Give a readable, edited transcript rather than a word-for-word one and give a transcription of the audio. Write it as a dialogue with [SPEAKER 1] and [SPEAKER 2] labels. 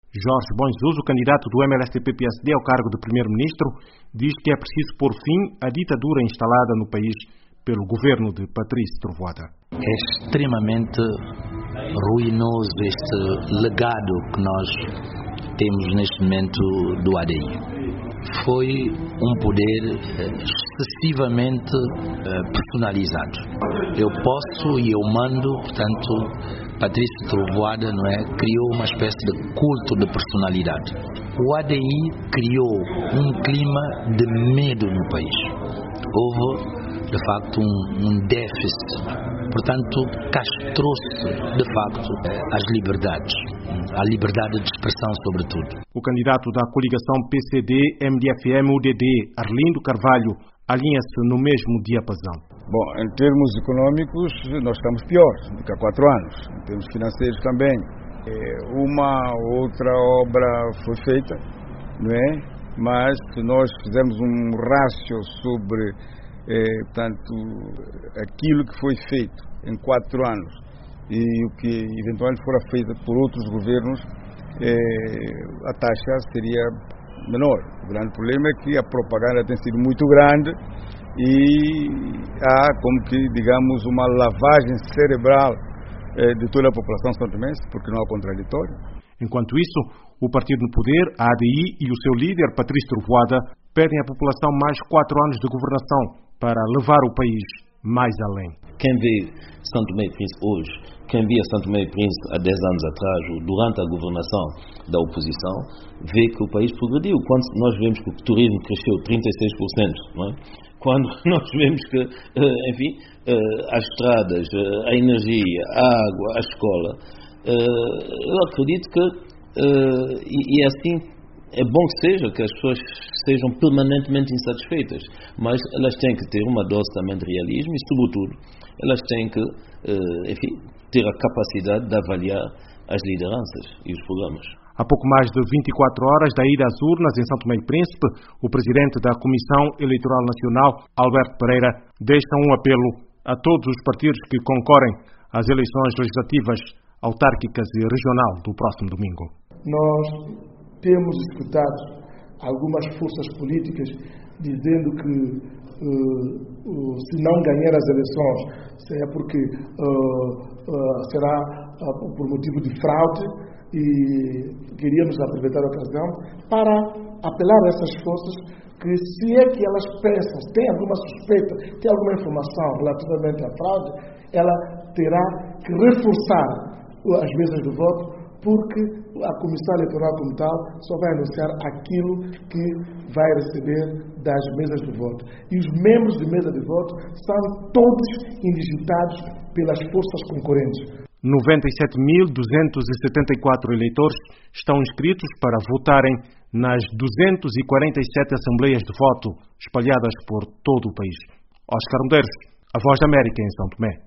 [SPEAKER 1] Jorge Bonjesus, o candidato do MLSTP-PSD ao cargo de primeiro-ministro, diz que é preciso pôr fim à ditadura instalada no país pelo governo de Patrício Trovoada.
[SPEAKER 2] É extremamente ruinoso este legado que nós temos neste momento do ADI. Foi um poder excessivamente personalizado. Eu posso e eu mando, portanto, Patrício Trovoada, criou uma espécie de culto de personalidade. O ADI criou um clima de medo no país. Houve, de facto, um déficit. Portanto, castrou-se, de facto, as liberdades. A liberdade de expressão, sobretudo.
[SPEAKER 1] O candidato da coligação PCD-MDFM-UDD, Arlindo Carvalho, alinha-se no mesmo diapasão.
[SPEAKER 3] Bom, em termos econômicos, nós estamos piores do que há 4 anos. Em termos financeiros também. Uma outra obra foi feita, não é? Mas se nós fizermos um rácio sobre portanto, aquilo que foi feito em 4 anos e o que eventualmente fora feito por outros governos, a taxa seria menor. O grande problema é que a propaganda tem sido muito grande e há como que, digamos, uma lavagem cerebral de toda a população santomense, porque não há contraditório.
[SPEAKER 1] Enquanto isso, o partido no poder, a ADI, e o seu líder, Patrício Trovoada, pedem à população mais 4 anos de governação para levar o país mais além.
[SPEAKER 4] Quem vê São Tomé e Príncipe hoje, quem via São Tomé e Príncipe há 10 anos atrás, durante a governação da oposição, vê que o país progrediu. Quando nós vemos que o turismo cresceu 36%, não é? Quando nós vemos que, enfim, as estradas, a energia, a água, a escola, eu acredito que, e assim, é bom que seja, que as pessoas sejam permanentemente insatisfeitas, mas elas têm que ter uma dose também de realismo e, sobretudo, elas têm que, enfim, ter a capacidade de avaliar as lideranças e os programas.
[SPEAKER 1] Há pouco mais de 24 horas da ida às urnas em São Tomé e Príncipe, o presidente da Comissão Eleitoral Nacional, Alberto Pereira, deixa um apelo a todos os partidos que concorrem às eleições legislativas, autárquicas e regional do próximo domingo.
[SPEAKER 5] Nós temos escutado algumas forças políticas dizendo que se não ganhar as eleições será porque será por motivo de fraude, e queríamos aproveitar a ocasião para apelar a essas forças que, se é que elas pensam, têm alguma suspeita, têm alguma informação relativamente à fraude, ela terá que reforçar as mesas de voto, porque a Comissão Eleitoral como tal só vai anunciar aquilo que vai receber das mesas de voto. E os membros de mesa de voto são todos indigitados pelas forças concorrentes.
[SPEAKER 1] 97.274 eleitores estão inscritos para votarem nas 247 assembleias de voto espalhadas por todo o país. Oscar Medeiros, a Voz da América em São Tomé.